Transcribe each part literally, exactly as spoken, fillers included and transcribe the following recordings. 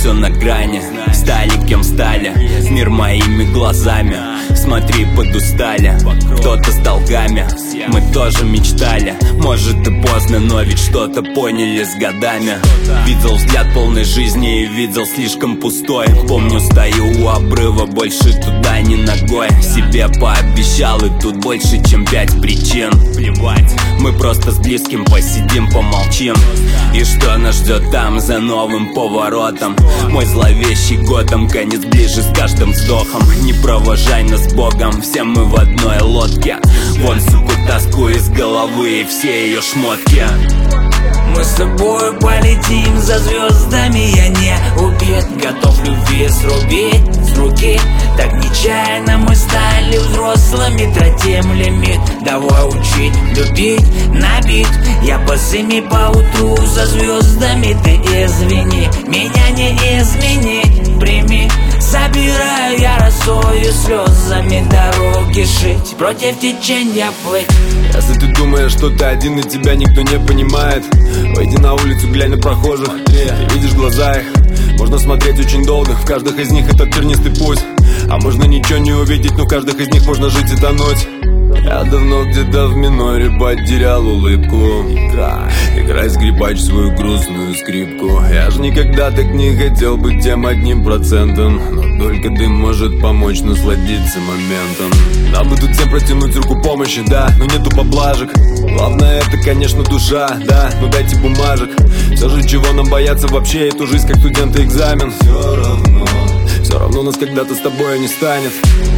все на грани. Стали кем стали, мир моими глазами. Смотри, подустали, кто-то с долгами. Мы тоже мечтали, может и поздно, но ведь что-то поняли с годами. Видел взгляд полной жизни и видел слишком пустой. Помню, стою у обрыва, больше туда ни ногой. Себе пообещал, и тут больше, чем пять причин. Плевать, мы просто с близким посидим, помолчим. И что нас ждет там за новым поворотом? Мой зловещий Готэм, конец ближе с каждым вздохом. Не провожай нас с Богом, все мы в одной лодке. Вон, суку, тоску из головы и все ее шмотки. Мы с тобой полетим за звездами, я не убит. Готов любви срубить с руки. Так нечаянно мы стали взрослыми, тратим лимит. Давай учить, любить, набит. Я босыми по утру за звездами. Ты извини, меня не изменить, прими. Собираю я росою слезами дороги шить, против течения плыть. Если ты думаешь, что ты один и тебя никто не понимает, выйди на улицу, глянь на прохожих. Ты видишь глаза их, можно смотреть очень долго. В каждых из них этот тернистый путь. А можно ничего не увидеть, но в каждых из них можно жить и тонуть. Я давно где-то в миноре потерял улыбку. Играй, скрипач, свою грустную скрипку. Я ж никогда так не хотел быть тем одним процентом, но только ты может помочь насладиться моментом. Нам бы тут всем протянуть руку помощи, да, но нету поблажек. Главное это, конечно, душа, да, ну дайте бумажек. Все же чего нам бояться вообще, эту жизнь как студента экзамен. Все равно, все равно нас когда-то с тобой не станет.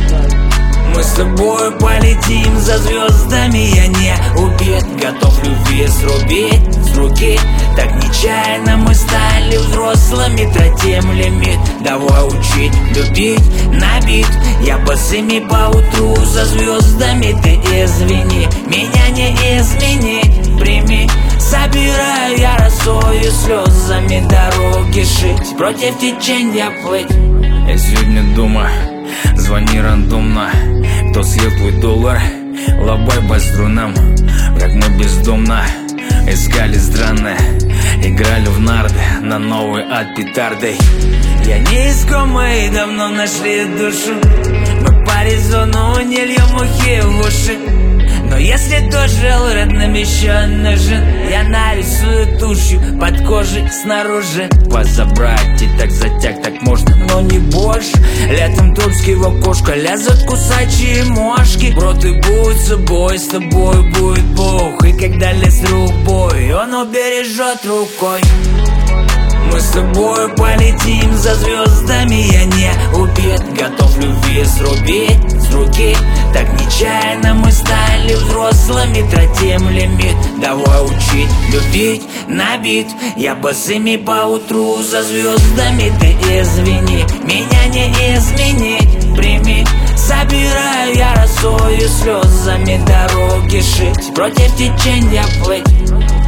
Мы с тобой полетим за звездами, я не убит. Готов любви срубить с руки. Так нечаянно мы стали взрослыми, тратим лимит. Давай учить, любить, набит. Я босыми по утру за звездами. Ты извини, меня не изменить, прими. Собираю я росою слезами дороги шить, против течения плыть. Я сегодня дома, звони рандомно. Кто съел твой доллар, лобай по струнам. Как мы бездомно искали странное, играли в нарды на новый ад петардой. Я не искомый, давно нашли душу. Мы по резону не льем ухи в уши. Но если дожил, родным еще нужен. Я нарисую тушью под кожей снаружи. Позабрать и так затяг, так можно, но не больше. Летом тульский в окошко лезут кусачие мошки. Бро, ты будь собой, с тобой будет Бог. И когда лес рук бой, он убережет рукой. Мы с тобой полетим за звездами, я не убит. Готов любви срубить с руки. Так нечаянно мы стали взрослыми, тратим лимит. Давай учить, любить, набит. Я босыми по утру за звездами. Ты извини, меня не изменить, прими. Собираю я росою слезами дороги шить, против течения плыть.